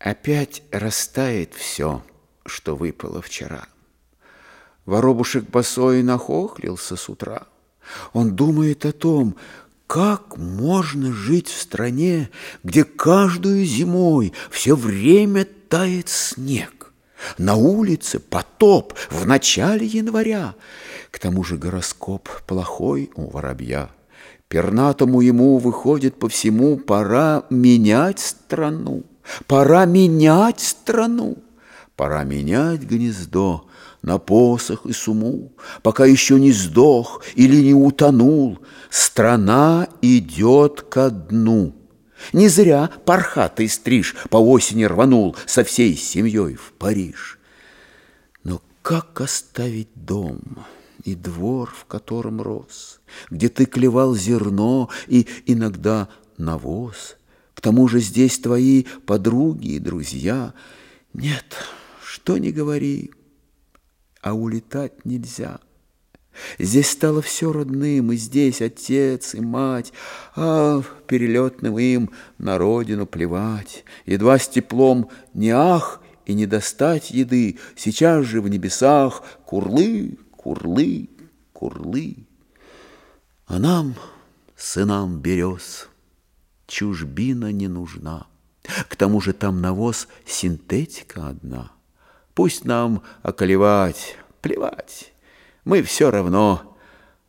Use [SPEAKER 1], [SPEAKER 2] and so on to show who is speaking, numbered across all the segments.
[SPEAKER 1] Опять растает все, что выпало вчера. Воробушек босой нахохлился с утра. Он думает о том, как можно жить в стране, где каждую зимой все время тает снег. На улице потоп в начале января. К тому же гороскоп плохой у воробья. Пернатому ему, выходит, по всему пора менять страну. Пора менять страну. Пора менять гнездо на посох и суму, пока еще не сдох или не утонул. Страна идет ко дну. Не зря пархатый стриж по осени рванул со всей семьей в Париж. Но как оставить дом и двор, в котором рос, где ты клевал зерно и иногда навоз? К тому же здесь твои подруги и друзья. Нет, что ни говори, а улетать нельзя. Здесь стало все родным, и здесь отец и мать, а перелетным им на родину плевать. Едва с теплом не ах и не достать еды, сейчас же в небесах курлы, курлы, курлы. А нам, сынам берез, чужбина не нужна. К тому же там навоз синтетика одна. Пусть нам околевать, плевать, мы все равно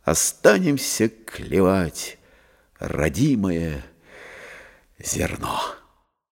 [SPEAKER 1] останемся клевать родимое зерно.